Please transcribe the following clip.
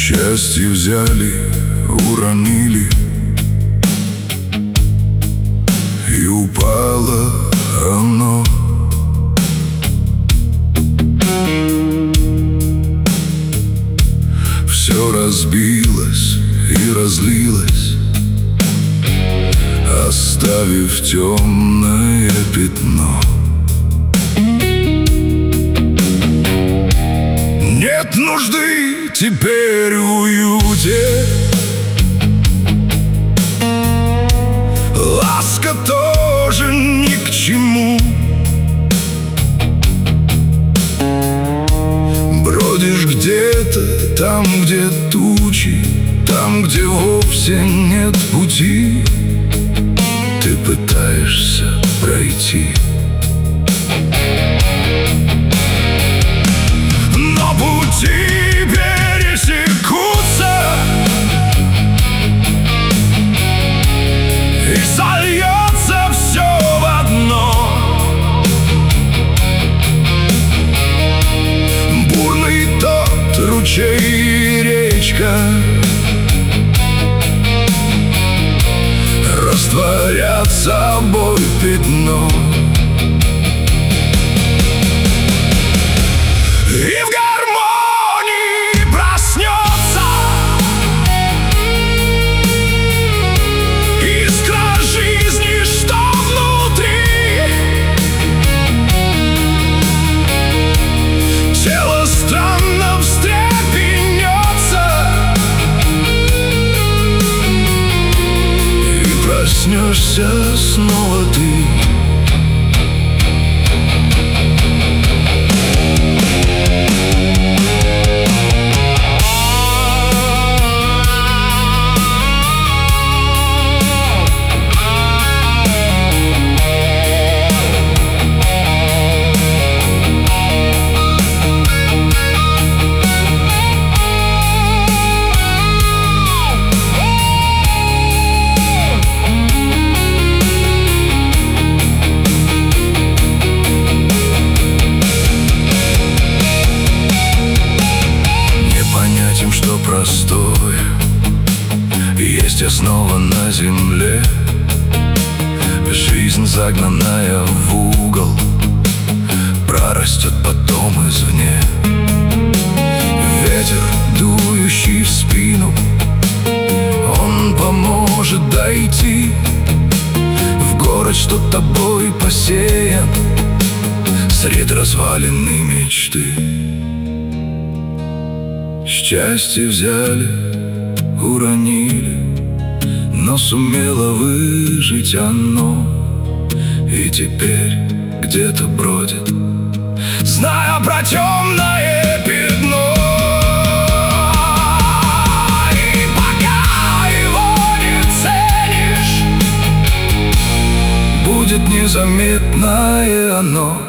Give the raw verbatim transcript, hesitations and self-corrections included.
Счастье взяли, уронили, и упало оно. Все разбилось и разлилось, оставив темное пятно. Нет нужды теперь в уюте, ласка тоже ни к чему. Бродишь где-то, там, где тучи, там, где вовсе нет пути. Ты пытаешься пройти, но пути пересекутся, и сольется все в одно. Бурный тот ручей и речка растворят собой пятно. И в гармонии проснется искра жизни, что внутри. Тело странно встрепенется, и проснешься снова ты. Что простое есть основа на земле, жизнь, загнанная в угол, прорастет потом извне. Ветер, дующий в спину, он поможет дойти в город, что тобой посеян сред развалины мечты. Счастье взяли, уронили, но сумело выжить оно, и теперь где-то бродит, зная про темное пятно. И пока его не ценишь, будет незаметное оно.